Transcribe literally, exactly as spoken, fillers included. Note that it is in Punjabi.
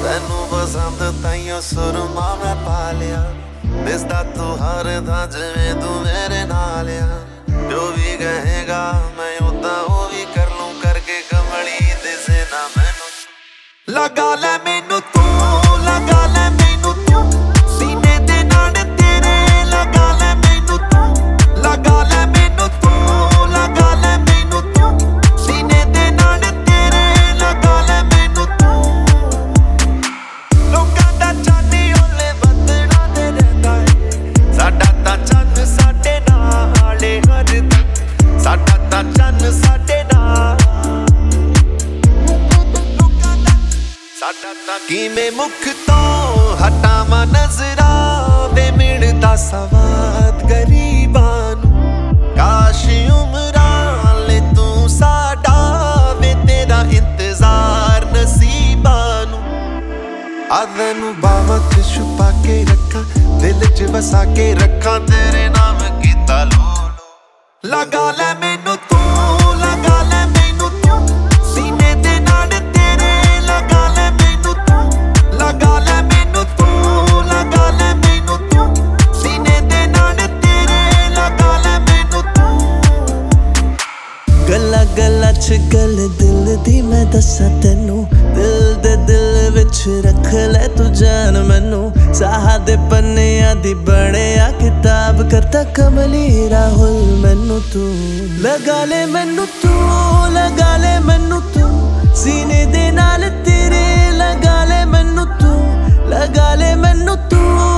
ਤੈਨੂੰ ਪਸੰਦ ਤਾਈਓ ਸੁਰਮਾ ਮੈਂ ਪਾ ਲਿਆ, ਦਿਸਦਾ ਤੂੰ ਹਰ ਥਾਂ ਜਿਵੇਂ ਤੂੰ ਮੇਰੇ ਨਾਲ ਆ। ਜੋ ਵੀ ਕਹੇਗਾ ਮੈਂ ਉਦਾਂ ਉਹ ਵੀ ਕਰ ਲੂੰ, ਕਰਕੇ ਕਮਲੀ ਦਿਸੇ ਨਾ ਮੈਨੂੰ। ਲਗਾ ਲੈ ਮੈਨੂੰ ਤੂੰ, ਲਗਾ ਲੈ ਮੈਨੂੰ ਤੂੰ, ਸੀਨੇ ਦੇ ਨਾਲ ਤੇਰੇ ਲਗਾ ਲੈ ਮੈਨੂੰ ਤੂੰ, ਲਗਾ ਲੈ ਮੈਨੂੰ ਤੂੰ, ਲਗਾ ਲੈ ਮੈਨੂੰ ਤੂੰ, ਸੀਨੇ ਦੇ ਨਾਲ ਤੇਰੇ ਲਗਾ ਲੈ ਮੈਨੂੰ ਤੂੰ। ਲੋਕਾਂ ਦਾ ਚਾਂਦੀ ਓਲੇ ਬੱਦਲਾਂ ਤੇ ਰਹਿੰਦਾ ਏ, ਸਾਡਾ ਤਾਂ ਚੰਨ ਸਾਡੇ ਨਾਲ ਏ ਹਰਦਮ, ਸਾਡਾ ਤਾਂ ਚੰਨ ਸਾਡੇ ਨਾਲ। ਸਾਡਾ ਤਾਂ ਕਿਵੇਂ ਮੁੱਖ ਤੋਂ ਹਟਾਵਾਂ ਨਜ਼ਰਾਂ ਵੇ, ਮਿਲਦਾ ਸਵਾਦ ਗਰੀਬਾਂ ਨੂੰ। ਕਾਸ਼ ਉਮਰਾਂ ਲੈ ਤੂੰ ਸਾਡਾ ਵੇ, ਤੇਰਾ ਇੰਤਜ਼ਾਰ ਨਸੀਬਾਂ ਨੂੰ। ਆਦਿ ਨੂੰ ਬਾਹਾਂ 'ਚ ਛੁਪਾ ਕੇ ਰੱਖਾਂ, ਦਿਲ 'ਚ ਵਸਾ ਕੇ ਰੱਖਾਂ, ਤੇਰੇ ਨਾਮ ਕੀਤਾ ਲੂ ਲੂ। ਲਗਾ ਲੈ ਮੈਨੂੰ ਤੂੰ, ਲਗਾ ਲੈ ਮੈਨੂੰ ਤੂੰ, ਸੀਨੇ ਦੇ ਨਾਲ ਤੇਰੇ ਲਗਾ ਲੈ ਮੈਨੂੰ ਤੂੰ, ਲਗਾ ਲੈ ਮੈਨੂੰ ਤੂੰ, ਲਗਾ ਲੈ ਮੈਨੂੰ ਤੂੰ, ਸੀਨੇ ਦੇ ਨਾਲ ਤੇਰੇ ਲਗਾ ਲੈ ਮੈਨੂੰ ਤੂੰ। ਗੱਲਾਂ ਗੱਲਾਂ 'ਚ ਗੱਲ ਦਿਲ ਦੀ ਮੈਂ ਦੱਸਾਂ ਤੈਨੂੰ, ਦਿਲ ਦੇ ਦਿਲ ਵਿੱਚ ਰੱਖ ਲੈ ਤੂੰ ਜਾਨ ਮੈਨੂੰ। ਸਾਹਾਂ ਦੇ ਪੰਨਿਆਂ ਦੀ ਬਣਿਆ ਕਿਤਾਬ, ਕਰਤਾ ਕਮਲੀ ਰਾਹੁਲ ਮੈਨੂੰ ਤੂੰ। ਲਗਾ ਲੈ ਮੈਨੂੰ ਤੂੰ, ਲਗਾ ਲੈ ਮੈਨੂੰ ਤੂੰ, ਸੀਨੇ ਦੇ ਨਾਲ ਤੇਰੇ ਲਗਾ ਲੈ ਮੈਨੂੰ ਤੂੰ, ਲਗਾ ਲੈ ਮੈਨੂੰ ਤੂੰ।